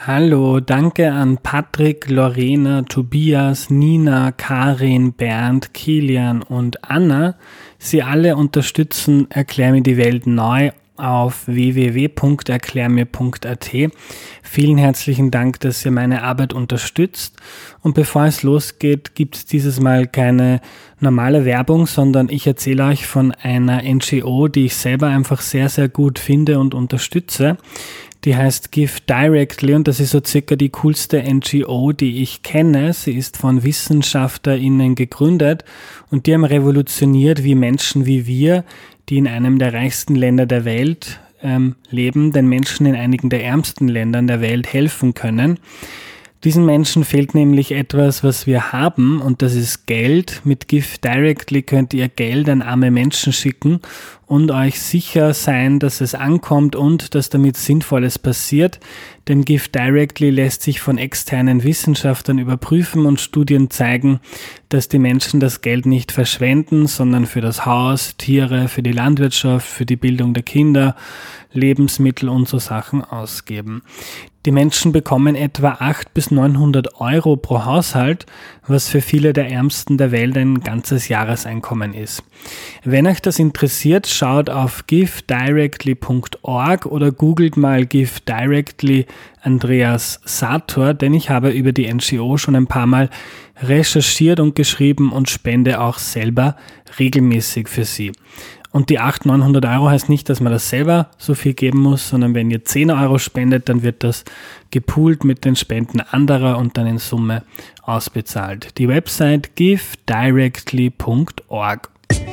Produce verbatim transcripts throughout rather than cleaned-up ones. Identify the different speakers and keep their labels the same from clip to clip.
Speaker 1: Hallo, danke an Patrick, Lorena, Tobias, Nina, Karin, Bernd, Kilian und Anna. Sie alle unterstützen Erklär mir die Welt neu auf w w w punkt erklär mir punkt a t. Vielen herzlichen Dank, dass ihr meine Arbeit unterstützt. Und bevor es losgeht, gibt es dieses Mal keine normale Werbung, sondern ich erzähle euch von einer N G O, die ich selber einfach sehr, sehr gut finde und unterstütze. Die heißt Give Directly und das ist so circa die coolste N G O, die ich kenne. Sie ist von WissenschaftlerInnen gegründet und die haben revolutioniert, wie Menschen wie wir, die in einem der reichsten Länder der Welt ähm, leben, den Menschen in einigen der ärmsten Ländern der Welt helfen können. Diesen Menschen fehlt nämlich etwas, was wir haben, und das ist Geld. Mit Give Directly könnt ihr Geld an arme Menschen schicken und euch sicher sein, dass es ankommt und dass damit Sinnvolles passiert. Denn Give Directly lässt sich von externen Wissenschaftlern überprüfen und Studien zeigen, dass die Menschen das Geld nicht verschwenden, sondern für das Haus, Tiere, für die Landwirtschaft, für die Bildung der Kinder, Lebensmittel und so Sachen ausgeben. Die Menschen bekommen etwa achthundert bis neunhundert Euro pro Haushalt, was für viele der Ärmsten der Welt ein ganzes Jahreseinkommen ist. Wenn euch das interessiert, schaut auf give directly punkt org oder googelt mal Give Directly Andreas Sator, denn ich habe über die N G O schon ein paar Mal recherchiert und geschrieben und spende auch selber regelmäßig für sie. Und die achthundert, neunhundert Euro heißt nicht, dass man das selber so viel geben muss, sondern wenn ihr zehn Euro spendet, dann wird das gepoolt mit den Spenden anderer und dann in Summe ausbezahlt. Die Website give directly punkt org.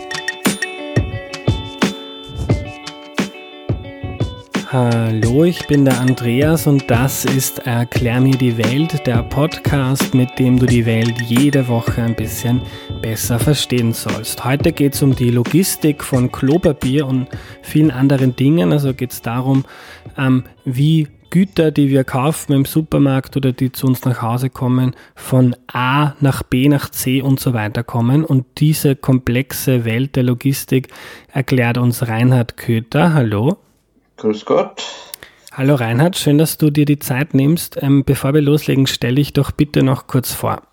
Speaker 1: Hallo, ich bin der Andreas und das ist Erklär mir die Welt, der Podcast, mit dem du die Welt jede Woche ein bisschen besser verstehen sollst. Heute geht es um die Logistik von Klopapier und vielen anderen Dingen. Also geht es darum, ähm, wie Güter, die wir kaufen im Supermarkt oder die zu uns nach Hause kommen, von A nach B nach C und so weiter kommen. Und diese komplexe Welt der Logistik erklärt uns Reinhard Köther. Hallo.
Speaker 2: Grüß Gott.
Speaker 1: Hallo Reinhard, schön, dass du dir die Zeit nimmst. Ähm, bevor wir loslegen, stell dich doch bitte noch kurz vor.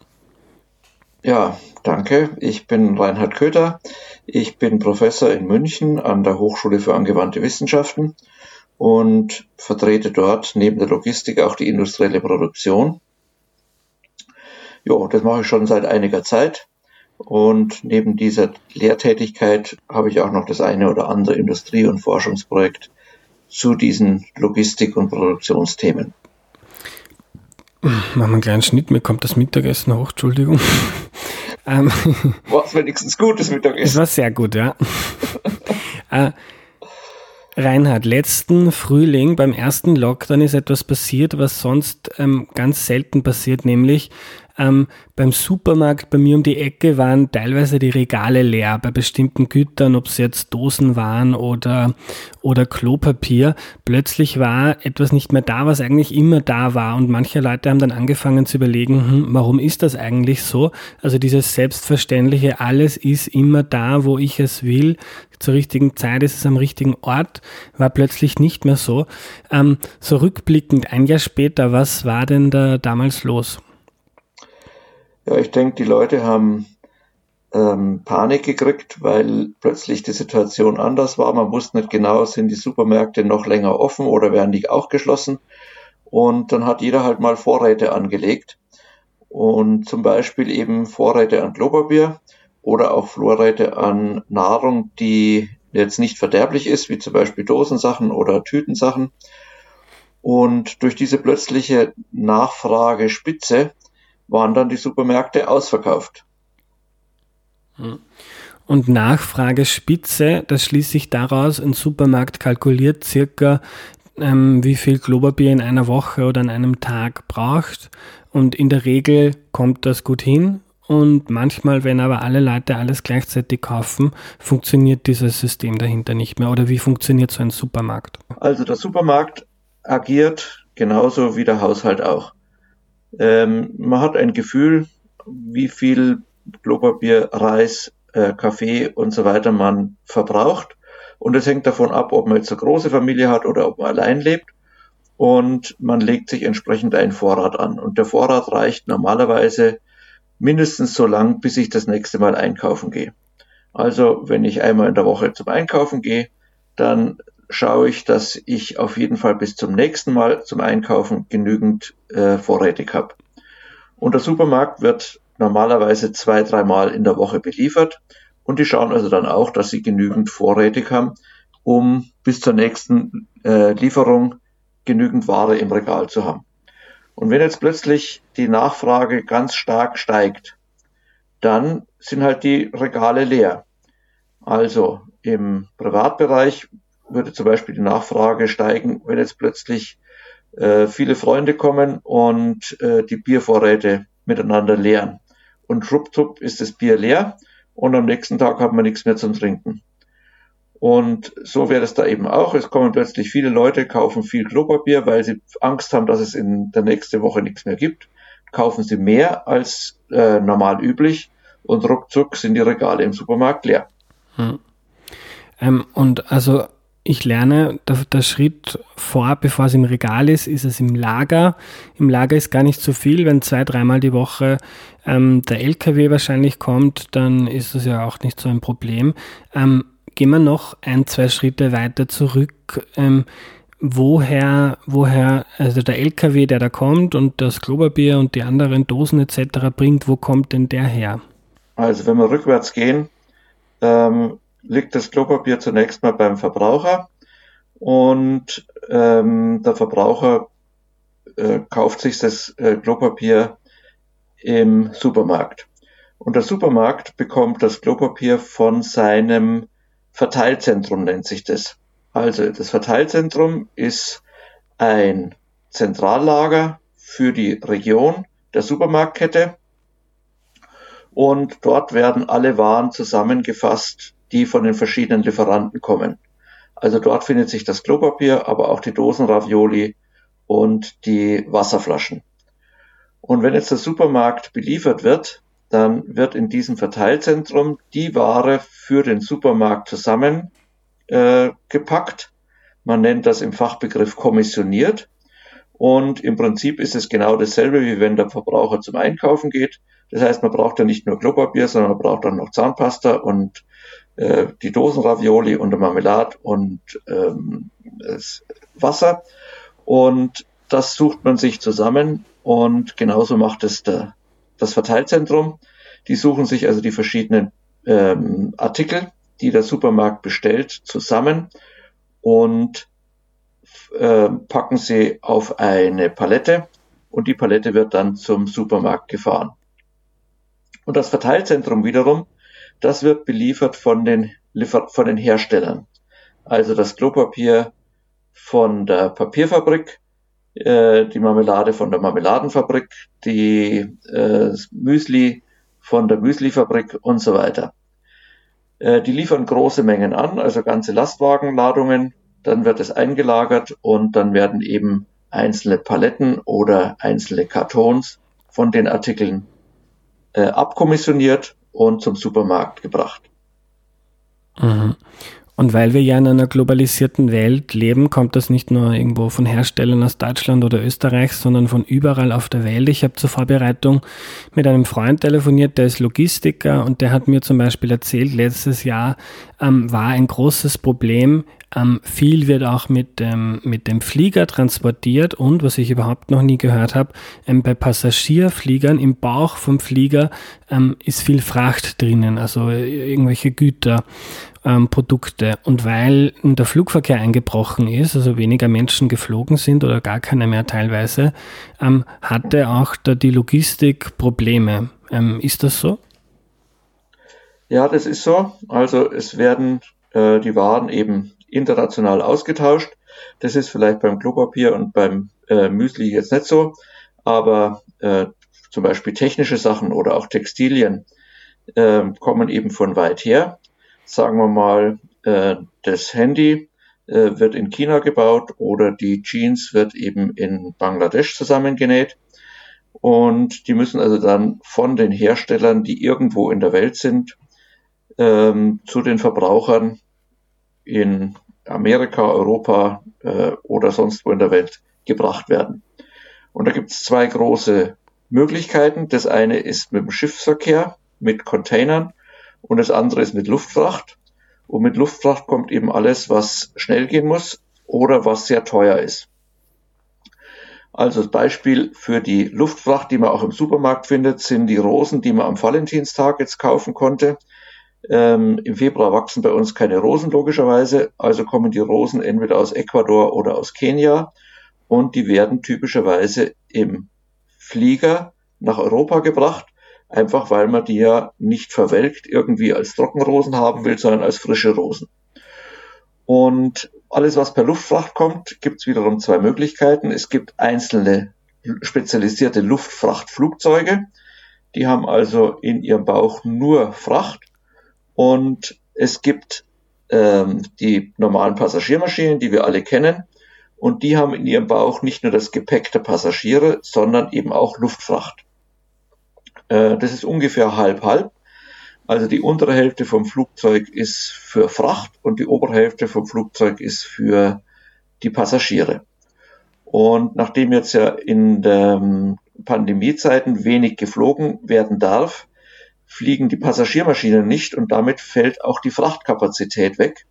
Speaker 2: Ja, danke. Ich bin Reinhard Köther. Ich bin Professor in München an der Hochschule für angewandte Wissenschaften und vertrete dort neben der Logistik auch die industrielle Produktion. Jo, das mache ich schon seit einiger Zeit. Und neben dieser Lehrtätigkeit habe ich auch noch das eine oder andere Industrie- und Forschungsprojekt zu diesen Logistik- und Produktionsthemen.
Speaker 1: Machen wir einen kleinen Schnitt, mir kommt das Mittagessen hoch, Entschuldigung. ähm,
Speaker 2: war es wenigstens gutes Mittagessen?
Speaker 1: Es war sehr gut, ja. äh, Reinhard, letzten Frühling beim ersten Lockdown ist etwas passiert, was sonst ähm, ganz selten passiert, nämlich ähm, beim Supermarkt bei mir um die Ecke waren teilweise die Regale leer bei bestimmten Gütern, ob es jetzt Dosen waren oder, oder Klopapier. Plötzlich war etwas nicht mehr da, was eigentlich immer da war, und manche Leute haben dann angefangen zu überlegen, hm, warum ist das eigentlich so? Also dieses selbstverständliche, alles ist immer da, wo ich es will, zur richtigen Zeit ist es am richtigen Ort, war plötzlich nicht mehr so. Ähm, so rückblickend, ein Jahr später, was war denn da damals los?
Speaker 2: Ja, ich denke, die Leute haben ähm, Panik gekriegt, weil plötzlich die Situation anders war. Man wusste nicht genau, sind die Supermärkte noch länger offen oder werden die auch geschlossen. Und dann hat jeder halt mal Vorräte angelegt. Und zum Beispiel eben Vorräte an Klopapier oder auch Vorräte an Nahrung, die jetzt nicht verderblich ist, wie zum Beispiel Dosensachen oder Tütensachen. Und durch diese plötzliche Nachfragespitze waren dann die Supermärkte ausverkauft.
Speaker 1: Und Nachfragespitze, das schließt sich daraus, ein Supermarkt kalkuliert circa, ähm, wie viel Klopapier in einer Woche oder an einem Tag braucht. Und in der Regel kommt das gut hin. Und manchmal, wenn aber alle Leute alles gleichzeitig kaufen, funktioniert dieses System dahinter nicht mehr. Oder wie funktioniert so ein Supermarkt?
Speaker 2: Also der Supermarkt agiert genauso wie der Haushalt auch. Ähm, man hat ein Gefühl, wie viel Klopapier, Reis, äh, Kaffee und so weiter man verbraucht. Und es hängt davon ab, ob man jetzt eine große Familie hat oder ob man allein lebt. und man legt sich entsprechend einen Vorrat an. Und der Vorrat reicht normalerweise mindestens so lang, bis ich das nächste Mal einkaufen gehe. Also wenn ich einmal in der Woche zum Einkaufen gehe, dann schaue ich, dass ich auf jeden Fall bis zum nächsten Mal zum Einkaufen genügend äh, vorrätig habe. Und der Supermarkt wird normalerweise zwei, dreimal in der Woche beliefert und die schauen also dann auch, dass sie genügend vorrätig haben, um bis zur nächsten äh, Lieferung genügend Ware im Regal zu haben. Und wenn jetzt plötzlich die Nachfrage ganz stark steigt, dann sind halt die Regale leer. Also im Privatbereich würde zum Beispiel die Nachfrage steigen, wenn jetzt plötzlich äh, viele Freunde kommen und äh, die Biervorräte miteinander leeren. Und schwuppdiwupp ist das Bier leer und am nächsten Tag hat man nichts mehr zum Trinken. Und so wäre es da eben auch. Es kommen plötzlich viele Leute, kaufen viel Klopapier, weil sie Angst haben, dass es in der nächsten Woche nichts mehr gibt. Kaufen sie mehr als äh, normal üblich und ruckzuck sind die Regale im Supermarkt leer.
Speaker 1: Hm. Ähm, und also ich lerne, der, der Schritt vor, bevor es im Regal ist, ist es im Lager. Im Lager ist gar nicht so viel. Wenn zwei, dreimal die Woche ähm, der L K W wahrscheinlich kommt, dann ist das ja auch nicht so ein Problem. Ähm, gehen wir noch ein, zwei Schritte weiter zurück. Ähm, woher, woher, also der L K W, der da kommt und das Klopapier und die anderen Dosen et cetera bringt, wo kommt denn der her?
Speaker 2: Also wenn wir rückwärts gehen, ähm, liegt das Klopapier zunächst mal beim Verbraucher und ähm, der Verbraucher äh, kauft sich das äh, Klopapier im Supermarkt. Und der Supermarkt bekommt das Klopapier von seinem Verteilzentrum, nennt sich das. Also das Verteilzentrum ist ein Zentrallager für die Region der Supermarktkette und dort werden alle Waren zusammengefasst, die von den verschiedenen Lieferanten kommen. Also dort findet sich das Klopapier, aber auch die Dosenravioli und die Wasserflaschen. Und wenn jetzt der Supermarkt beliefert wird, dann wird in diesem Verteilzentrum die Ware für den Supermarkt zusammengepackt. Äh, Man nennt das im Fachbegriff kommissioniert. Und im Prinzip ist es genau dasselbe, wie wenn der Verbraucher zum Einkaufen geht. Das heißt, man braucht ja nicht nur Klopapier, sondern man braucht auch noch Zahnpasta und äh, die Dosenravioli und der Marmelade und ähm, das Wasser. Und das sucht man sich zusammen und genauso macht es der, das Verteilzentrum. Die suchen sich also die verschiedenen ähm, Artikel, die der Supermarkt bestellt, zusammen und äh, packen sie auf eine Palette und die Palette wird dann zum Supermarkt gefahren. Und das Verteilzentrum wiederum, das wird beliefert von den, Liefer- von den Herstellern. Also das Klopapier von der Papierfabrik, äh, die Marmelade von der Marmeladenfabrik, die äh, Müsli von der Müslifabrik und so weiter. Äh, die liefern große Mengen an, also ganze Lastwagenladungen. Dann wird es eingelagert und dann werden eben einzelne Paletten oder einzelne Kartons von den Artikeln äh, abkommissioniert und zum Supermarkt gebracht.
Speaker 1: Mhm. Und weil wir ja in einer globalisierten Welt leben, kommt das nicht nur irgendwo von Herstellern aus Deutschland oder Österreich, sondern von überall auf der Welt. Ich habe zur Vorbereitung mit einem Freund telefoniert, der ist Logistiker und der hat mir zum Beispiel erzählt, letztes Jahr ähm, war ein großes Problem, ähm, viel wird auch mit, ähm, mit dem Flieger transportiert und, was ich überhaupt noch nie gehört habe, ähm, bei Passagierfliegern im Bauch vom Flieger ähm, ist viel Fracht drinnen, also äh, irgendwelche Güter. Ähm, Produkte. Und weil der Flugverkehr eingebrochen ist, also weniger Menschen geflogen sind oder gar keine mehr teilweise, ähm, hatte auch da die Logistik Probleme. Ähm, ist das so?
Speaker 2: Ja, das ist so. Also es werden äh, die Waren eben international ausgetauscht. Das ist vielleicht beim Klopapier und beim äh, Müsli jetzt nicht so, aber äh, zum Beispiel technische Sachen oder auch Textilien äh, kommen eben von weit her. Sagen wir mal, äh, das Handy äh, wird in China gebaut oder die Jeans wird eben in Bangladesch zusammengenäht. Und die müssen also dann von den Herstellern, die irgendwo in der Welt sind, ähm, zu den Verbrauchern in Amerika, Europa äh, oder sonst wo in der Welt gebracht werden. Und da gibt es zwei große Möglichkeiten. Das eine ist mit dem Schiffsverkehr, mit Containern, und das andere ist mit Luftfracht. Und mit Luftfracht kommt eben alles, was schnell gehen muss oder was sehr teuer ist. Also das Beispiel für die Luftfracht, die man auch im Supermarkt findet, sind die Rosen, die man am Valentinstag jetzt kaufen konnte. Ähm, Im Februar wachsen bei uns keine Rosen logischerweise, also kommen die Rosen entweder aus Ecuador oder aus Kenia und die werden typischerweise im Flieger nach Europa gebracht, einfach weil man die ja nicht verwelkt irgendwie als Trockenrosen haben will, sondern als frische Rosen. Und alles, was per Luftfracht kommt, gibt es wiederum zwei Möglichkeiten. Es gibt einzelne spezialisierte Luftfrachtflugzeuge, die haben also in ihrem Bauch nur Fracht. Und es gibt ähm, die normalen Passagiermaschinen, die wir alle kennen. Und die haben in ihrem Bauch nicht nur das Gepäck der Passagiere, sondern eben auch Luftfracht. Äh, das ist ungefähr halb-halb. Also die untere Hälfte vom Flugzeug ist für Fracht und die obere Hälfte vom Flugzeug ist für die Passagiere. Und nachdem jetzt ja in den Pandemiezeiten wenig geflogen werden darf, fliegen die Passagiermaschinen nicht und damit fällt auch die Frachtkapazität weg.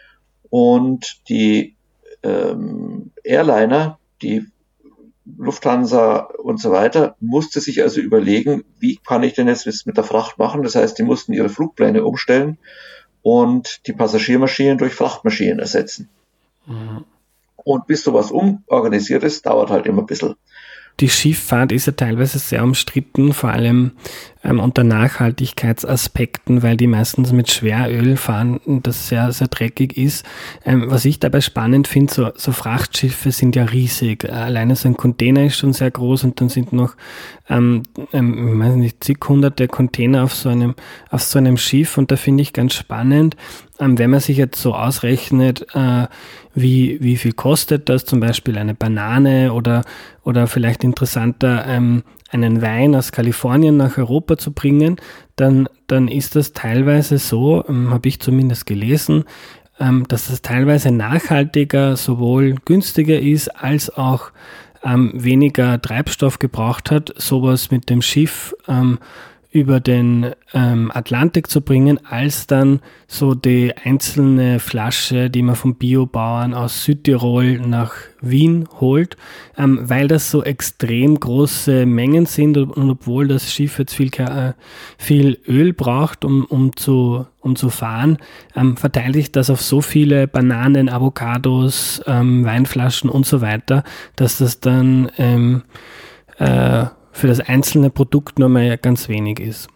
Speaker 2: Und die ähm, Airliner, die Lufthansa und so weiter, musste sich also überlegen, wie kann ich denn jetzt mit der Fracht machen? Das heißt, die mussten ihre Flugpläne umstellen und die Passagiermaschinen durch Frachtmaschinen ersetzen. Mhm. Und bis sowas umorganisiert ist, dauert halt immer ein bisschen.
Speaker 1: Die Schifffahrt ist ja teilweise sehr umstritten, vor allem ähm, unter Nachhaltigkeitsaspekten, weil die meistens mit Schweröl fahren und das sehr, sehr dreckig ist. Ähm, was ich dabei spannend finde, so, so Frachtschiffe sind ja riesig. Alleine so ein Container ist schon sehr groß und dann sind noch, ähm, ähm, ich weiß nicht, zig hunderte Container auf so einem, auf so einem Schiff und da finde ich ganz spannend, ähm, wenn man sich jetzt so ausrechnet, äh, wie, wie viel kostet das, zum Beispiel eine Banane oder, oder vielleicht interessanter, ähm, einen Wein aus Kalifornien nach Europa zu bringen, dann, dann ist das teilweise so, ähm, habe ich zumindest gelesen, ähm, dass das teilweise nachhaltiger, sowohl günstiger ist, als auch ähm, weniger Treibstoff gebraucht hat, sowas mit dem Schiff ähm, über den ähm, Atlantik zu bringen, als dann so die einzelne Flasche, die man vom Biobauern aus Südtirol nach Wien holt, ähm, weil das so extrem große Mengen sind und, und obwohl das Schiff jetzt viel, äh, viel Öl braucht, um, um, zu, um zu fahren, ähm, verteile ich das auf so viele Bananen, Avocados, ähm, Weinflaschen und so weiter, dass das dann ähm, äh, für das einzelne Produkt nur mal ganz wenig ist.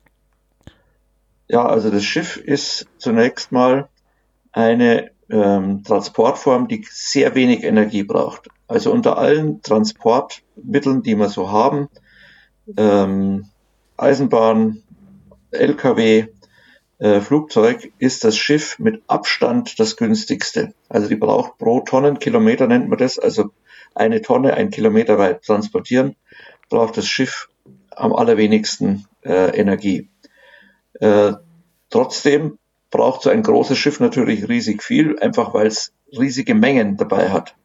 Speaker 2: Ja, also das Schiff ist zunächst mal eine ähm, Transportform, die sehr wenig Energie braucht. Also unter allen Transportmitteln, die wir so haben, ähm, Eisenbahn, L K W, äh, Flugzeug, ist das Schiff mit Abstand das günstigste. Also die braucht pro Tonnenkilometer, nennt man das, also eine Tonne, ein Kilometer weit transportieren, braucht das Schiff am allerwenigsten äh, Energie. Äh, trotzdem braucht so ein großes Schiff natürlich riesig viel, einfach weil es riesige Mengen dabei hat.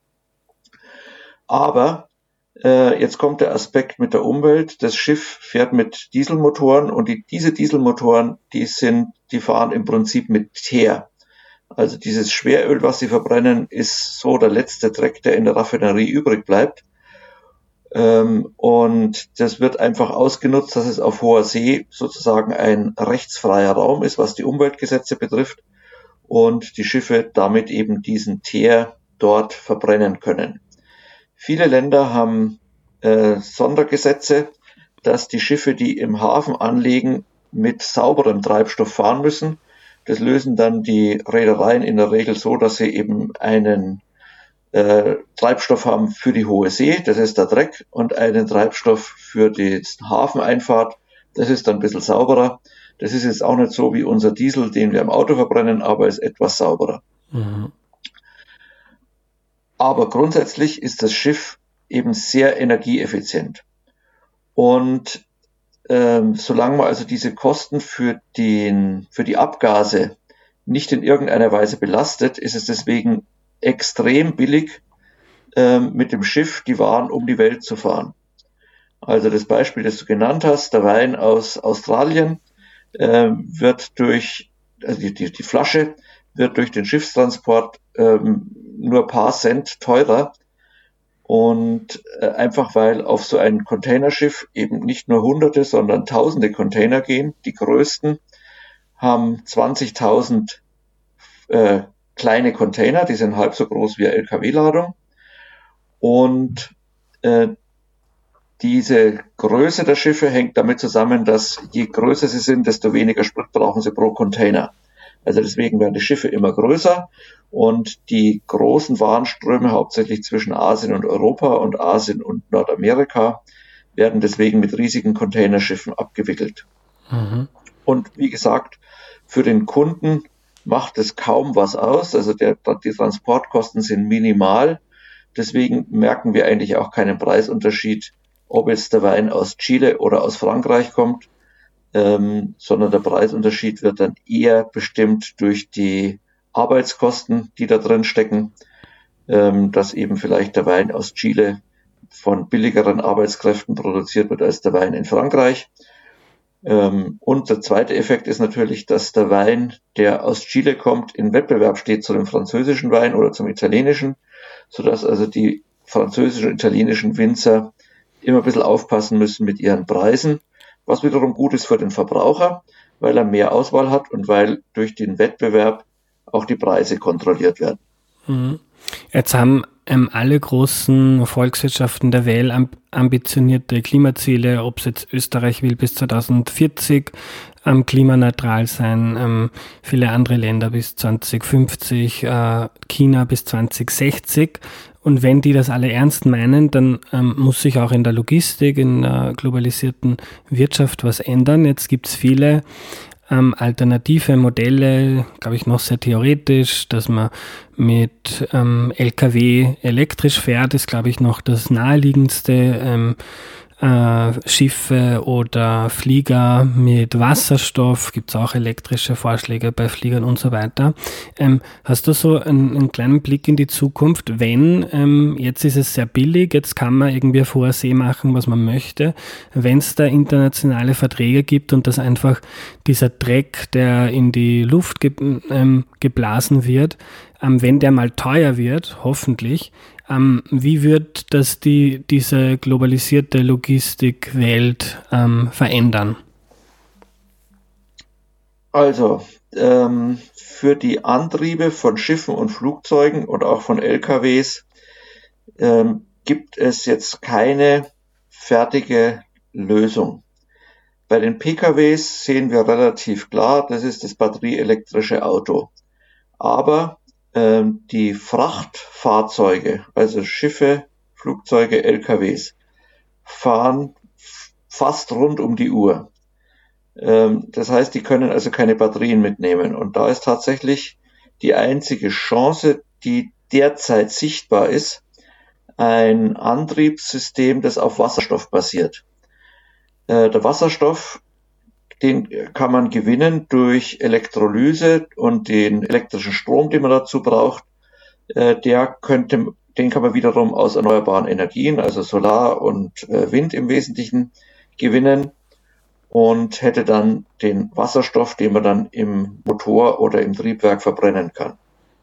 Speaker 2: Aber äh, jetzt kommt der Aspekt mit der Umwelt. Das Schiff fährt mit Dieselmotoren und die, diese Dieselmotoren, die sind, die fahren im Prinzip mit Teer. Also dieses Schweröl, was sie verbrennen, ist so der letzte Dreck, der in der Raffinerie übrig bleibt. Ähm, und das wird einfach ausgenutzt, dass es auf hoher See sozusagen ein rechtsfreier Raum ist, was die Umweltgesetze betrifft und die Schiffe damit eben diesen Teer dort verbrennen können. Viele Länder haben äh, Sondergesetze, dass die Schiffe, die im Hafen anlegen, mit sauberem Treibstoff fahren müssen. Das lösen dann die Reedereien in der Regel so, dass sie eben einen Äh, Treibstoff haben für die hohe See, das ist der Dreck, und einen Treibstoff für die Hafeneinfahrt, das ist dann ein bisschen sauberer. Das ist jetzt auch nicht so wie unser Diesel, den wir im Auto verbrennen, aber ist etwas sauberer. Mhm. Aber grundsätzlich ist das Schiff eben sehr energieeffizient. Und ähm, solange man also diese Kosten für, den, für die Abgase nicht in irgendeiner Weise belastet, ist es deswegen extrem billig, äh, mit dem Schiff die Waren um die Welt zu fahren. Also das Beispiel, das du genannt hast, der Wein aus Australien, äh, wird durch, also die, die, die Flasche wird durch den Schiffstransport ähm, nur ein paar Cent teurer. Und äh, einfach weil auf so ein Containerschiff eben nicht nur Hunderte, sondern Tausende Container gehen. Die größten haben zwanzigtausend äh, kleine Container, die sind halb so groß wie eine L K W-Ladung. Und äh, diese Größe der Schiffe hängt damit zusammen, dass je größer sie sind, desto weniger Sprit brauchen sie pro Container. Also deswegen werden die Schiffe immer größer und die großen Warenströme, hauptsächlich zwischen Asien und Europa und Asien und Nordamerika, werden deswegen mit riesigen Containerschiffen abgewickelt. Mhm. Und wie gesagt, für den Kunden macht es kaum was aus. Also der, die Transportkosten sind minimal. Deswegen merken wir eigentlich auch keinen Preisunterschied, ob jetzt der Wein aus Chile oder aus Frankreich kommt. Ähm, sondern der Preisunterschied wird dann eher bestimmt durch die Arbeitskosten, die da drin stecken, ähm, dass eben vielleicht der Wein aus Chile von billigeren Arbeitskräften produziert wird als der Wein in Frankreich. Ähm, und der zweite Effekt ist natürlich, dass der Wein, der aus Chile kommt, in Wettbewerb steht zu dem französischen Wein oder zum italienischen, sodass also die französischen und italienischen Winzer immer ein bisschen aufpassen müssen mit ihren Preisen. Was wiederum gut ist für den Verbraucher, weil er mehr Auswahl hat und weil durch den Wettbewerb auch die Preise kontrolliert werden.
Speaker 1: Mhm. Jetzt haben ähm, alle großen Volkswirtschaften der Welt ambitionierte Klimaziele, ob es jetzt Österreich will bis zweitausendvierzig ähm, klimaneutral sein, ähm, viele andere Länder bis zweitausendfünfzig, äh, China bis zweitausendsechzig. Und wenn die das alle ernst meinen, dann ähm, muss sich auch in der Logistik, in der globalisierten Wirtschaft was ändern. Jetzt gibt es viele ähm, alternative Modelle, glaube ich noch sehr theoretisch, dass man mit ähm, L K W elektrisch fährt, ist glaube ich noch das naheliegendste. Ähm, Äh, Schiffe oder Flieger mit Wasserstoff, gibt es auch elektrische Vorschläge bei Fliegern und so weiter. Ähm, hast du so einen, einen kleinen Blick in die Zukunft, wenn, ähm, jetzt ist es sehr billig, jetzt kann man irgendwie auf hoher See machen, was man möchte, wenn es da internationale Verträge gibt und dass einfach dieser Dreck, der in die Luft ge- ähm, geblasen wird, ähm, wenn der mal teuer wird, hoffentlich, Ähm, wie wird das die, diese globalisierte Logistikwelt ähm, verändern?
Speaker 2: Also, ähm, für die Antriebe von Schiffen und Flugzeugen und auch von L K Ws ähm, gibt es jetzt keine fertige Lösung. Bei den P K Ws sehen wir relativ klar, das ist das batterieelektrische Auto. Aber die Frachtfahrzeuge, also Schiffe, Flugzeuge, L K Ws, fahren fast rund um die Uhr. Das heißt, die können also keine Batterien mitnehmen. Und da ist tatsächlich die einzige Chance, die derzeit sichtbar ist, ein Antriebssystem, das auf Wasserstoff basiert. Der Wasserstoff, den kann man gewinnen durch Elektrolyse und den elektrischen Strom, den man dazu braucht. Der könnte, den kann man wiederum aus erneuerbaren Energien, also Solar und Wind im Wesentlichen, gewinnen und hätte dann den Wasserstoff, den man dann im Motor oder im Triebwerk verbrennen kann.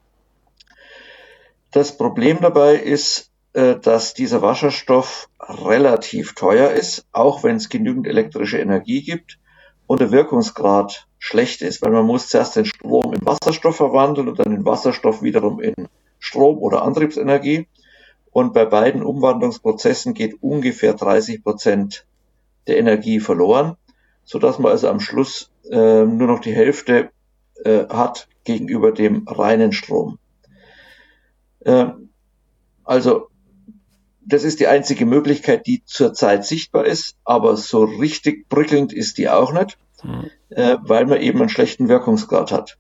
Speaker 2: Das Problem dabei ist, dass dieser Wasserstoff relativ teuer ist, auch wenn es genügend elektrische Energie gibt. Und der Wirkungsgrad schlecht ist, weil man muss zuerst den Strom in Wasserstoff verwandeln und dann den Wasserstoff wiederum in Strom oder Antriebsenergie. Und bei beiden Umwandlungsprozessen geht ungefähr dreißig Prozent der Energie verloren, sodass man also am Schluss äh, nur noch die Hälfte äh, hat gegenüber dem reinen Strom. Äh, also das ist die einzige Möglichkeit, die zurzeit sichtbar ist, aber so richtig prickelnd ist die auch nicht, mhm. äh, weil man eben einen schlechten Wirkungsgrad hat.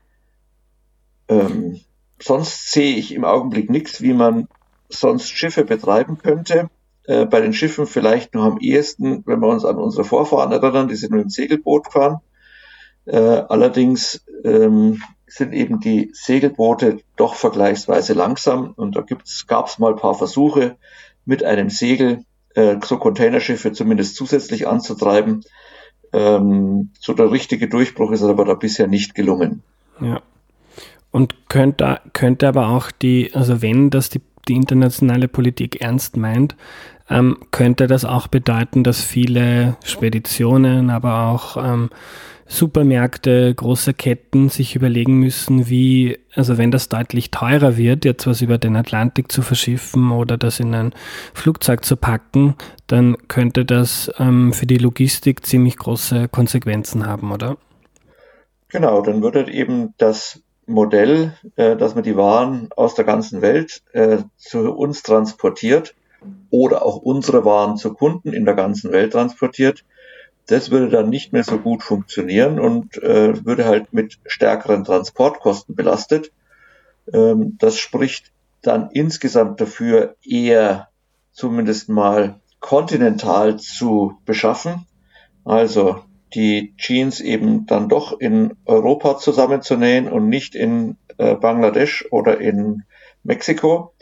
Speaker 2: Ähm, sonst sehe ich im Augenblick nichts, wie man sonst Schiffe betreiben könnte. Äh, bei den Schiffen vielleicht noch am ehesten, wenn wir uns an unsere Vorfahren erinnern, die sind mit dem Segelboot gefahren. Äh, allerdings ähm, sind eben die Segelboote doch vergleichsweise langsam. Und da gab es mal ein paar Versuche, mit einem Segel äh, so Containerschiffe zumindest zusätzlich anzutreiben. Ähm, so der richtige Durchbruch ist aber da bisher nicht gelungen.
Speaker 1: Ja. Und könnte, könnte aber auch die, also wenn das die, die internationale Politik ernst meint, ähm, könnte das auch bedeuten, dass viele Speditionen, aber auch ähm, Supermärkte, große Ketten sich überlegen müssen, wie, also wenn das deutlich teurer wird, jetzt was über den Atlantik zu verschiffen oder das in ein Flugzeug zu packen, dann könnte das ähm, für die Logistik ziemlich große Konsequenzen haben, oder?
Speaker 2: Genau, dann würde eben das Modell, äh, dass man die Waren aus der ganzen Welt äh, zu uns transportiert oder auch unsere Waren zu Kunden in der ganzen Welt transportiert, das würde dann nicht mehr so gut funktionieren und äh, würde halt mit stärkeren Transportkosten belastet. Ähm, das spricht dann insgesamt dafür, eher zumindest mal kontinental zu beschaffen. Also die Jeans eben dann doch in Europa zusammenzunähen und nicht in äh, Bangladesch oder in Mexiko.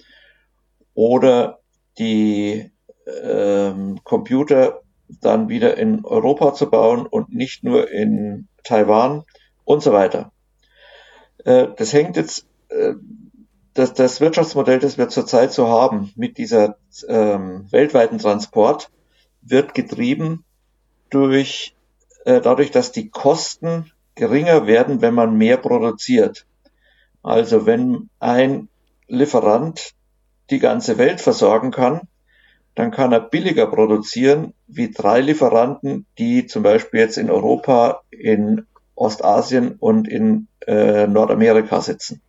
Speaker 2: Oder die ähm, Computer dann wieder in Europa zu bauen und nicht nur in Taiwan und so weiter. Äh, das hängt jetzt, äh, das, das Wirtschaftsmodell, das wir zurzeit so haben, mit dieser ähm, weltweiten Transport, wird getrieben durch, äh, dadurch, dass die Kosten geringer werden, wenn man mehr produziert. Also wenn ein Lieferant die ganze Welt versorgen kann, dann kann er billiger produzieren wie drei Lieferanten, die zum Beispiel jetzt in Europa, in Ostasien und in äh, Nordamerika sitzen.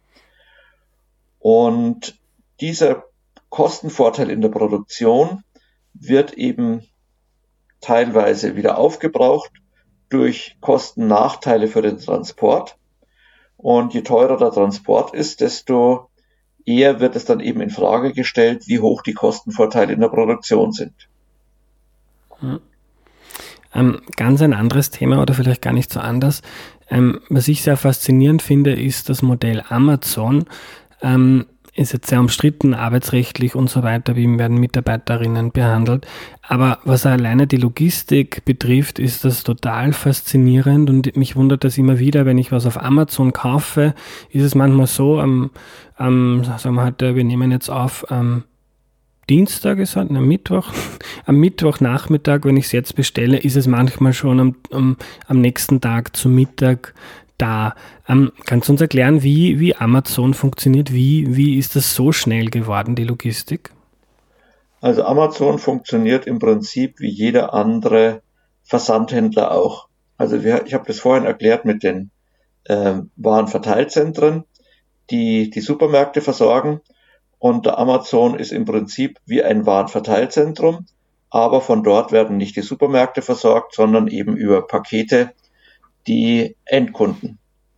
Speaker 2: Und dieser Kostenvorteil in der Produktion wird eben teilweise wieder aufgebraucht durch Kostennachteile für den Transport. Und je teurer der Transport ist, desto eher wird es dann eben in Frage gestellt, wie hoch die Kostenvorteile in der Produktion sind.
Speaker 1: Hm. Ähm, ganz ein anderes Thema oder vielleicht gar nicht so anders. Ähm, was ich sehr faszinierend finde, ist das Modell Amazon. Ähm, ist jetzt sehr umstritten, arbeitsrechtlich und so weiter, wie werden Mitarbeiterinnen behandelt. Aber was alleine die Logistik betrifft, ist das total faszinierend und mich wundert das immer wieder, wenn ich was auf Amazon kaufe, ist es manchmal so, am, am sagen wir heute, wir nehmen jetzt auf, am Dienstag ist es, am Mittwoch, am Mittwochnachmittag, wenn ich es jetzt bestelle, ist es manchmal schon am, am, am nächsten Tag zu Mittag da. Ähm, kannst du uns erklären, wie, wie Amazon funktioniert? Wie, wie ist das so schnell geworden, die Logistik?
Speaker 2: Also Amazon funktioniert im Prinzip wie jeder andere Versandhändler auch. Also wir, ich habe das vorhin erklärt mit den äh, Warenverteilzentren, die die Supermärkte versorgen. Und der Amazon ist im Prinzip wie ein Warenverteilzentrum, aber von dort werden nicht die Supermärkte versorgt, sondern eben über Pakete die Endkunden.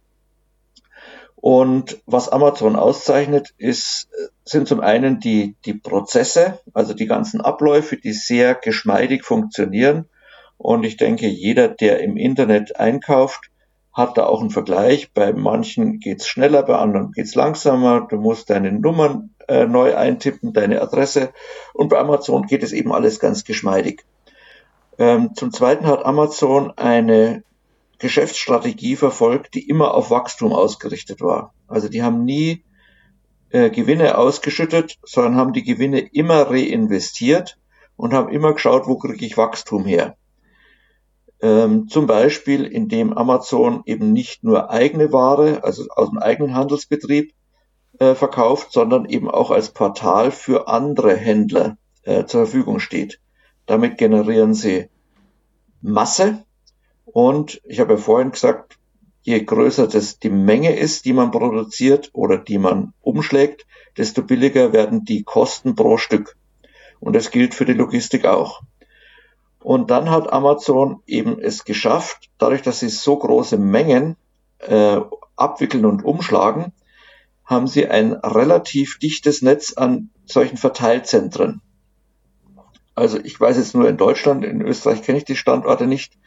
Speaker 2: Und was Amazon auszeichnet, ist, sind zum einen die, die Prozesse, also die ganzen Abläufe, die sehr geschmeidig funktionieren. Und ich denke, jeder, der im Internet einkauft, hat da auch einen Vergleich. Bei manchen geht's schneller, bei anderen geht's langsamer. Du musst deine Nummern äh, neu eintippen, deine Adresse. Und bei Amazon geht es eben alles ganz geschmeidig. Ähm, zum Zweiten hat Amazon eine Geschäftsstrategie verfolgt, die immer auf Wachstum ausgerichtet war. Also die haben nie äh, Gewinne ausgeschüttet, sondern haben die Gewinne immer reinvestiert und haben immer geschaut, wo kriege ich Wachstum her. Ähm, zum Beispiel, indem Amazon eben nicht nur eigene Ware, also aus dem eigenen Handelsbetrieb äh, verkauft, sondern eben auch als Portal für andere Händler äh, zur Verfügung steht. Damit generieren sie Masse. Und ich habe ja vorhin gesagt, je größer das die Menge ist, die man produziert oder die man umschlägt, desto billiger werden die Kosten pro Stück. Und das gilt für die Logistik auch. Und dann hat Amazon eben es geschafft, dadurch, dass sie so große Mengen äh, abwickeln und umschlagen, haben sie ein relativ dichtes Netz an solchen Verteilzentren. Also ich weiß jetzt nur in Deutschland, in Österreich kenne ich die Standorte nicht.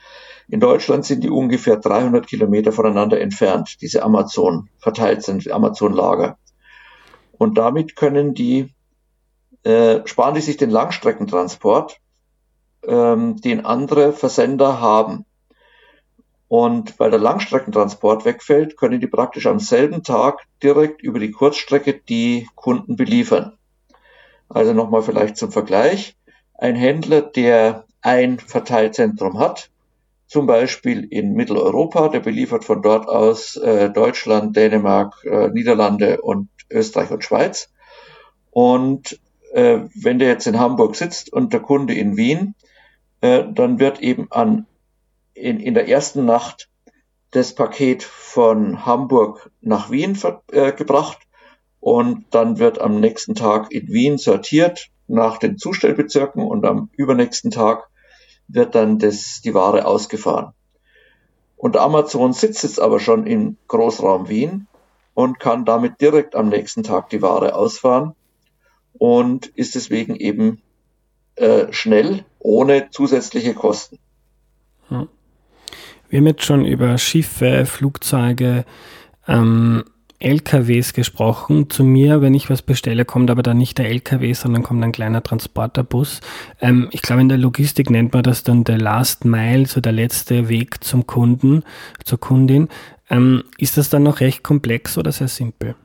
Speaker 2: In Deutschland sind die ungefähr dreihundert Kilometer voneinander entfernt, diese Amazon verteilt sind, Amazon-Lager. Und damit können die, äh, sparen die sich den Langstreckentransport, ähm, den andere Versender haben. Und weil der Langstreckentransport wegfällt, können die praktisch am selben Tag direkt über die Kurzstrecke die Kunden beliefern. Also nochmal vielleicht zum Vergleich. Ein Händler, der ein Verteilzentrum hat, zum Beispiel in Mitteleuropa, der beliefert von dort aus äh, Deutschland, Dänemark, äh, Niederlande und Österreich und Schweiz. Und äh, wenn der jetzt in Hamburg sitzt und der Kunde in Wien, äh, dann wird eben an in, in der ersten Nacht das Paket von Hamburg nach Wien ver, äh, gebracht und dann wird am nächsten Tag in Wien sortiert nach den Zustellbezirken und am übernächsten Tag wird dann das, die Ware ausgefahren. Und Amazon sitzt jetzt aber schon im Großraum Wien und kann damit direkt am nächsten Tag die Ware ausfahren und ist deswegen eben äh, schnell, ohne zusätzliche Kosten.
Speaker 1: Hm. Wir haben jetzt schon über Schiffe, Flugzeuge, ähm, L K Ws gesprochen. Zu mir, wenn ich was bestelle, kommt aber dann nicht der L K W, sondern kommt ein kleiner Transporterbus. Ähm, ich glaube, in der Logistik nennt man das dann der Last Mile, so der letzte Weg zum Kunden, zur Kundin. Ähm, ist das dann noch recht komplex oder sehr simpel?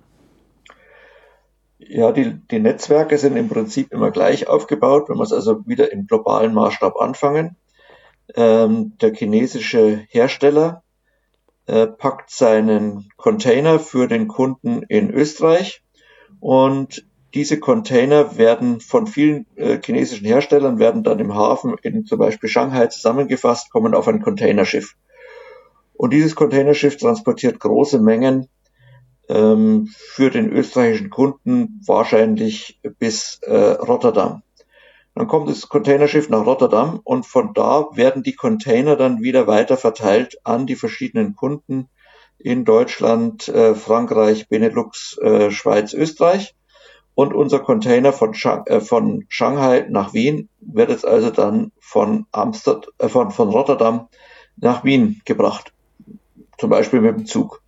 Speaker 2: Ja, die, die Netzwerke sind im Prinzip immer gleich aufgebaut, wenn wir es also wieder im globalen Maßstab anfangen. Ähm, der chinesische Hersteller äh, packt seinen Container für den Kunden in Österreich und diese Container werden von vielen äh, chinesischen Herstellern, werden dann im Hafen in zum Beispiel Shanghai zusammengefasst, kommen auf ein Containerschiff. Und dieses Containerschiff transportiert große Mengen ähm, für den österreichischen Kunden wahrscheinlich bis äh, Rotterdam. Dann kommt das Containerschiff nach Rotterdam und von da werden die Container dann wieder weiter verteilt an die verschiedenen Kunden in Deutschland, äh, Frankreich, Benelux, äh, Schweiz, Österreich. Und unser Container von, Shang- äh, von Shanghai nach Wien wird jetzt also dann von, Amsterdam, äh, von, von Rotterdam nach Wien gebracht, zum Beispiel mit dem Zug.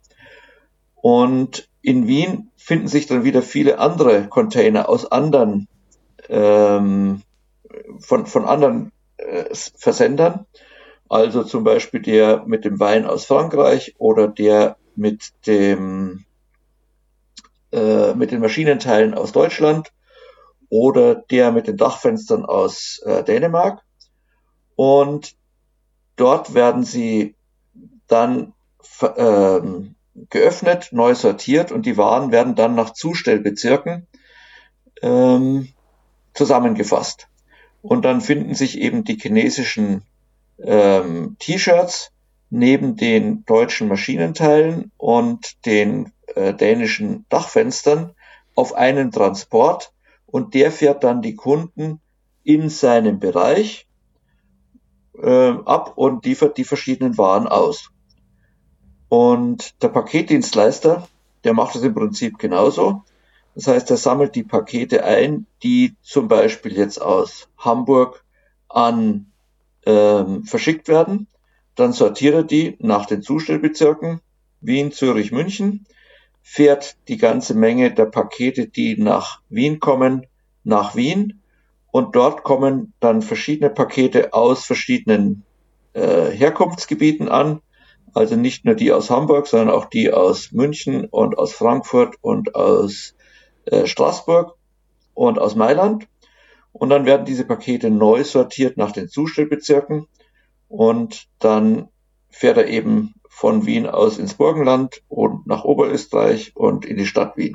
Speaker 2: Und in Wien finden sich dann wieder viele andere Container aus anderen ähm, von, von anderen äh, Versendern, also zum Beispiel der mit dem Wein aus Frankreich oder der mit dem äh, mit den Maschinenteilen aus Deutschland oder der mit den Dachfenstern aus äh, Dänemark. Und dort werden sie dann äh, geöffnet, neu sortiert und die Waren werden dann nach Zustellbezirken ähm, zusammengefasst. Und dann finden sich eben die chinesischen ähm, T-Shirts neben den deutschen Maschinenteilen und den äh, dänischen Dachfenstern auf einen Transport und der fährt dann die Kunden in seinem Bereich äh, ab und liefert die verschiedenen Waren aus. Und der Paketdienstleister, der macht es im Prinzip genauso. Das heißt, er sammelt die Pakete ein, die zum Beispiel jetzt aus Hamburg an ähm, verschickt werden. Dann sortiert er die nach den Zustellbezirken Wien, Zürich, München, fährt die ganze Menge der Pakete, die nach Wien kommen, nach Wien. Und dort kommen dann verschiedene Pakete aus verschiedenen äh, Herkunftsgebieten an. Also nicht nur die aus Hamburg, sondern auch die aus München und aus Frankfurt und aus Straßburg und aus Mailand und dann werden diese Pakete neu sortiert nach den Zustellbezirken und dann fährt er eben von Wien aus ins Burgenland und nach Oberösterreich und in die Stadt Wien.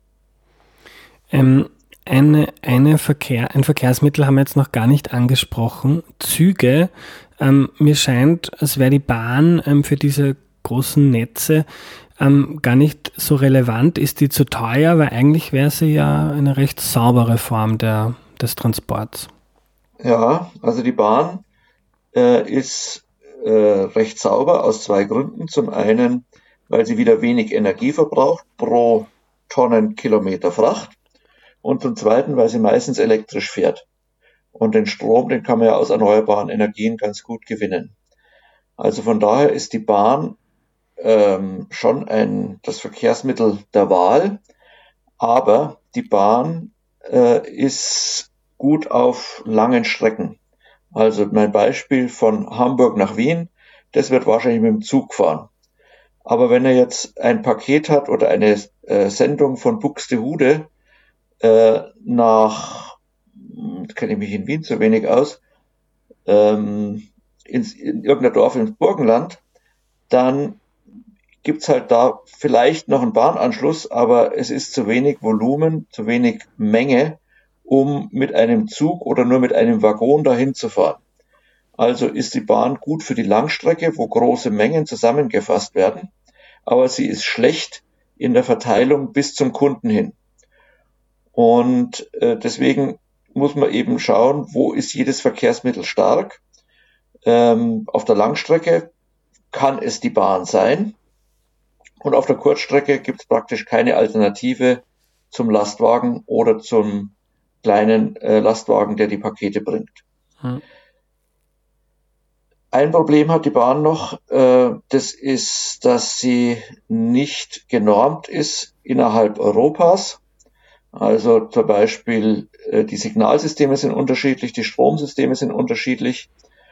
Speaker 1: Ähm, eine, eine Verkehr, ein Verkehrsmittel haben wir jetzt noch gar nicht angesprochen, Züge. Ähm, mir scheint, als wäre die Bahn ähm, für diese großen Netze Ähm, gar nicht so relevant. Ist die zu teuer? Weil eigentlich wäre sie ja eine recht saubere Form der, des Transports.
Speaker 2: Ja, also die Bahn äh, ist äh, recht sauber aus zwei Gründen. Zum einen, weil sie wieder wenig Energie verbraucht pro Tonnenkilometer Fracht und zum zweiten, weil sie meistens elektrisch fährt. Und den Strom, den kann man ja aus erneuerbaren Energien ganz gut gewinnen. Also von daher ist die Bahn ähm, schon ein, das Verkehrsmittel der Wahl, aber die Bahn äh, ist gut auf langen Strecken. Also mein Beispiel von Hamburg nach Wien, das wird wahrscheinlich mit dem Zug fahren. Aber wenn er jetzt ein Paket hat oder eine äh, Sendung von Buxtehude äh, nach, kenne ich mich in Wien zu wenig aus, ähm, ins, in irgendein Dorf ins Burgenland, dann gibt's halt da vielleicht noch einen Bahnanschluss, aber es ist zu wenig Volumen, zu wenig Menge, um mit einem Zug oder nur mit einem Waggon dahin zu fahren. Also ist die Bahn gut für die Langstrecke, wo große Mengen zusammengefasst werden, aber sie ist schlecht in der Verteilung bis zum Kunden hin. Und äh, deswegen muss man eben schauen, wo ist jedes Verkehrsmittel stark. Ähm, auf der Langstrecke kann es die Bahn sein. Und auf der Kurzstrecke gibt es praktisch keine Alternative zum Lastwagen oder zum kleinen äh, Lastwagen, der die Pakete bringt. Hm. Ein Problem hat die Bahn noch, äh, das ist, dass sie nicht genormt ist innerhalb Europas. Also zum Beispiel äh, die Signalsysteme sind unterschiedlich, die Stromsysteme sind unterschiedlich.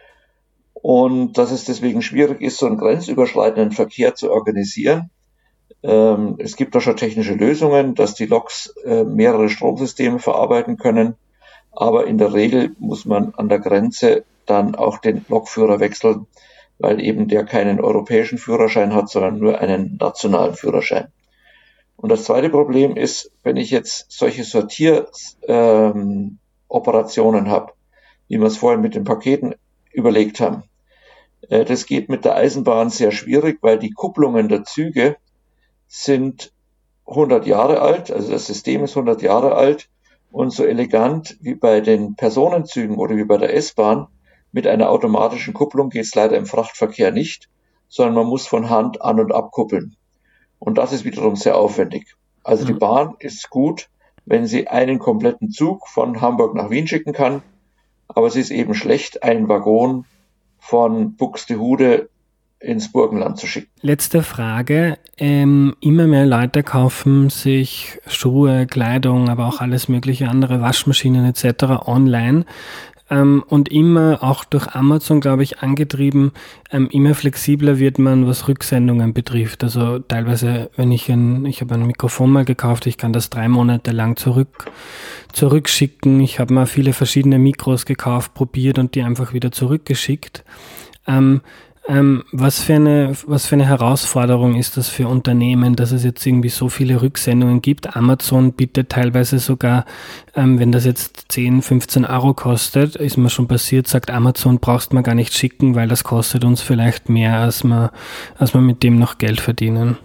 Speaker 2: Und dass es deswegen schwierig ist, so einen grenzüberschreitenden Verkehr zu organisieren. Ähm, es gibt da schon technische Lösungen, dass die Loks äh, mehrere Stromsysteme verarbeiten können. Aber in der Regel muss man an der Grenze dann auch den Lokführer wechseln, weil eben der keinen europäischen Führerschein hat, sondern nur einen nationalen Führerschein. Und das zweite Problem ist, wenn ich jetzt solche Sortieroperationen ähm, habe, wie wir es vorhin mit den Paketen überlegt haben, äh, das geht mit der Eisenbahn sehr schwierig, weil die Kupplungen der Züge sind hundert Jahre alt, also das System ist hundert Jahre alt, und so elegant wie bei den Personenzügen oder wie bei der S-Bahn mit einer automatischen Kupplung geht es leider im Frachtverkehr nicht, sondern man muss von Hand an- und abkuppeln. Und das ist wiederum sehr aufwendig. Also die Bahn ist gut, wenn sie einen kompletten Zug von Hamburg nach Wien schicken kann, aber sie ist eben schlecht, einen Waggon von Buxtehude ins Burgenland zu schicken.
Speaker 1: Letzte Frage. Ähm, immer mehr Leute kaufen sich Schuhe, Kleidung, aber auch alles mögliche andere, Waschmaschinen et cetera online. Ähm, und immer auch durch Amazon, glaube ich, angetrieben, ähm, immer flexibler wird man, was Rücksendungen betrifft. Also teilweise, wenn ich ein, ich habe ein Mikrofon mal gekauft, ich kann das drei Monate lang zurück, zurückschicken. Ich habe mal viele verschiedene Mikros gekauft, probiert und die einfach wieder zurückgeschickt. Ähm, Ähm, was für eine, was für eine Herausforderung ist das für Unternehmen, dass es jetzt irgendwie so viele Rücksendungen gibt? Amazon bietet teilweise sogar, ähm, wenn das jetzt zehn, fünfzehn Euro kostet, ist mir schon passiert, sagt Amazon, brauchst man gar nicht schicken, weil das kostet uns vielleicht mehr, als wir, als wir mit dem noch Geld verdienen.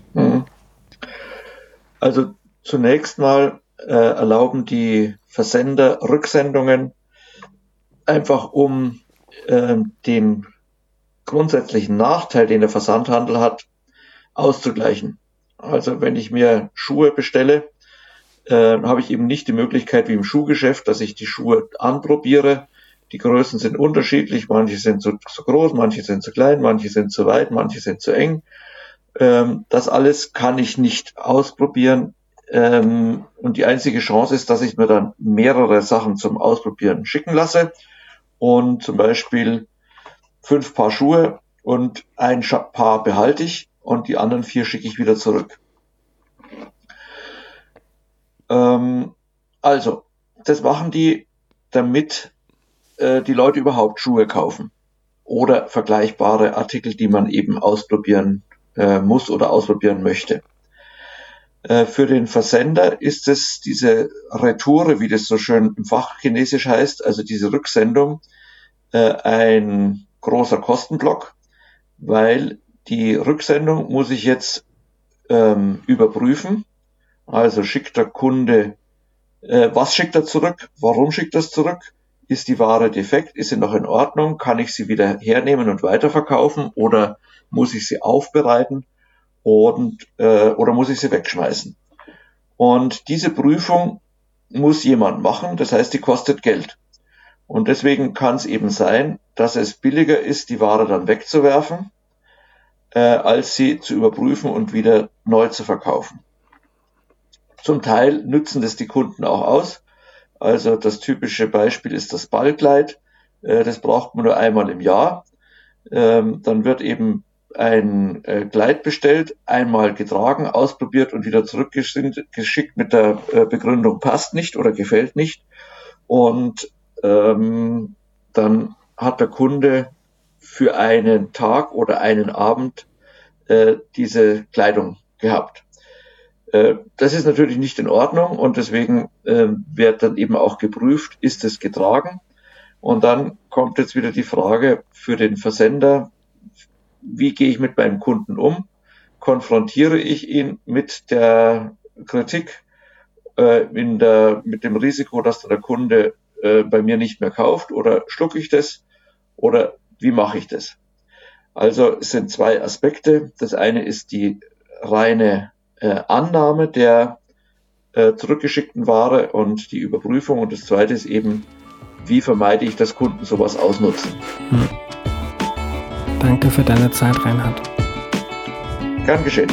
Speaker 2: Also zunächst mal äh, erlauben die Versender Rücksendungen einfach um äh, den grundsätzlichen Nachteil, den der Versandhandel hat, auszugleichen. Also wenn ich mir Schuhe bestelle, äh, habe ich eben nicht die Möglichkeit wie im Schuhgeschäft, dass ich die Schuhe anprobiere. Die Größen sind unterschiedlich, manche sind zu, zu groß, manche sind zu klein, manche sind zu weit, manche sind zu eng. Ähm, das alles kann ich nicht ausprobieren. Ähm, und die einzige Chance ist, dass ich mir dann mehrere Sachen zum Ausprobieren schicken lasse und zum Beispiel fünf Paar Schuhe und ein Paar behalte ich und die anderen vier schicke ich wieder zurück. Ähm, also, das machen die, damit äh, die Leute überhaupt Schuhe kaufen oder vergleichbare Artikel, die man eben ausprobieren äh, muss oder ausprobieren möchte. Äh, für den Versender ist es diese Retoure, wie das so schön im Fachchinesisch heißt, also diese Rücksendung, äh, ein großer Kostenblock, weil die Rücksendung muss ich jetzt ähm, überprüfen. Also schickt der Kunde, äh, was schickt er zurück? Warum schickt er es zurück? Ist die Ware defekt? Ist sie noch in Ordnung? Kann ich sie wieder hernehmen und weiterverkaufen? Oder muss ich sie aufbereiten? Und, äh, oder muss ich sie wegschmeißen? Und diese Prüfung muss jemand machen. Das heißt, die kostet Geld. Und deswegen kann es eben sein, dass es billiger ist, die Ware dann wegzuwerfen, äh, als sie zu überprüfen und wieder neu zu verkaufen. Zum Teil nützen das die Kunden auch aus. Also das typische Beispiel ist das Ballkleid. Äh, das braucht man nur einmal im Jahr. Ähm, dann wird eben ein äh, Kleid bestellt, einmal getragen, ausprobiert und wieder zurückgeschickt mit der äh, Begründung, passt nicht oder gefällt nicht. Und ähm, dann hat der Kunde für einen Tag oder einen Abend äh, diese Kleidung gehabt. Das ist natürlich nicht in Ordnung und deswegen äh, wird dann eben auch geprüft, ist es getragen? Und dann kommt jetzt wieder die Frage für den Versender, wie gehe ich mit meinem Kunden um? Konfrontiere ich ihn mit der Kritik, äh, in der, mit dem Risiko, dass der Kunde äh, bei mir nicht mehr kauft, oder schlucke ich das oder wie mache ich das? Also es sind zwei Aspekte. Das eine ist die reine Äh, Annahme der äh, zurückgeschickten Ware und die Überprüfung. Und das zweite ist eben, wie vermeide ich, dass Kunden sowas ausnutzen. Hm.
Speaker 1: Danke für deine Zeit, Reinhard.
Speaker 2: Gern geschehen.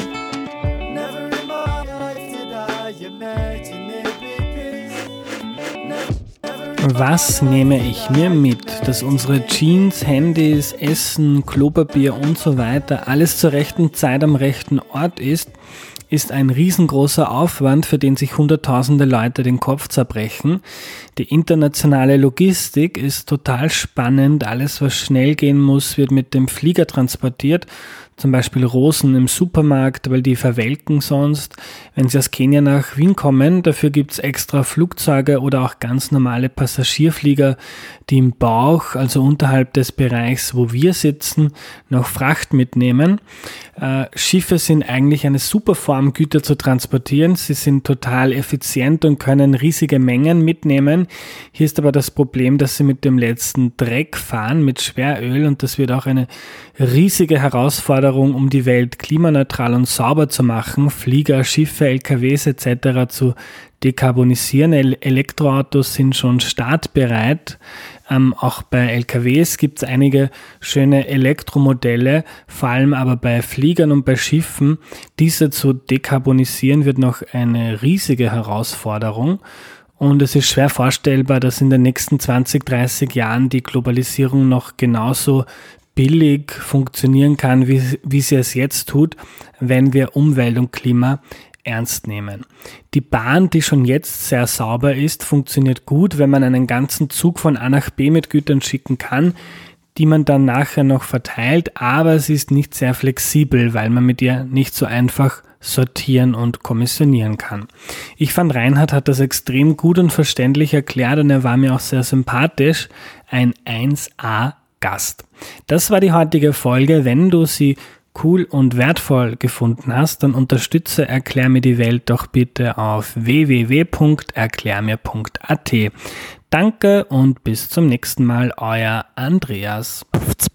Speaker 1: Was nehme ich mir mit? Dass unsere Jeans, Handys, Essen, Klopapier und so weiter alles zur rechten Zeit am rechten Ort ist, ist ein riesengroßer Aufwand, für den sich hunderttausende Leute den Kopf zerbrechen. Die internationale Logistik ist total spannend. Alles, was schnell gehen muss, wird mit dem Flieger transportiert. Zum Beispiel Rosen im Supermarkt, weil die verwelken sonst. Wenn sie aus Kenia nach Wien kommen, dafür gibt's extra Flugzeuge oder auch ganz normale Passagierflieger, die im Bauch, also unterhalb des Bereichs, wo wir sitzen, noch Fracht mitnehmen. Äh, Schiffe sind eigentlich eine super Form, Güter zu transportieren. Sie sind total effizient und können riesige Mengen mitnehmen. Hier ist aber das Problem, dass sie mit dem letzten Dreck fahren, mit Schweröl, und das wird auch eine riesige Herausforderung, um die Welt klimaneutral und sauber zu machen, Flieger, Schiffe, L K Ws et cetera zu dekarbonisieren. El- Elektroautos sind schon startbereit. Ähm, auch bei L K Ws gibt es einige schöne Elektromodelle, vor allem aber bei Fliegern und bei Schiffen. Diese zu dekarbonisieren wird noch eine riesige Herausforderung. Und es ist schwer vorstellbar, dass in den nächsten zwanzig, dreißig Jahren die Globalisierung noch genauso billig funktionieren kann, wie, wie sie es jetzt tut, wenn wir Umwelt und Klima ernst nehmen. Die Bahn, die schon jetzt sehr sauber ist, funktioniert gut, wenn man einen ganzen Zug von A nach B mit Gütern schicken kann, die man dann nachher noch verteilt, aber sie ist nicht sehr flexibel, weil man mit ihr nicht so einfach sortieren und kommissionieren kann. Ich fand, Reinhard hat das extrem gut und verständlich erklärt und er war mir auch sehr sympathisch. Ein eins A Gast. Das war die heutige Folge. Wenn du sie cool und wertvoll gefunden hast, dann unterstütze Erklär mir die Welt doch bitte auf w w w punkt erklärmir punkt a t. Danke und bis zum nächsten Mal, euer Andreas.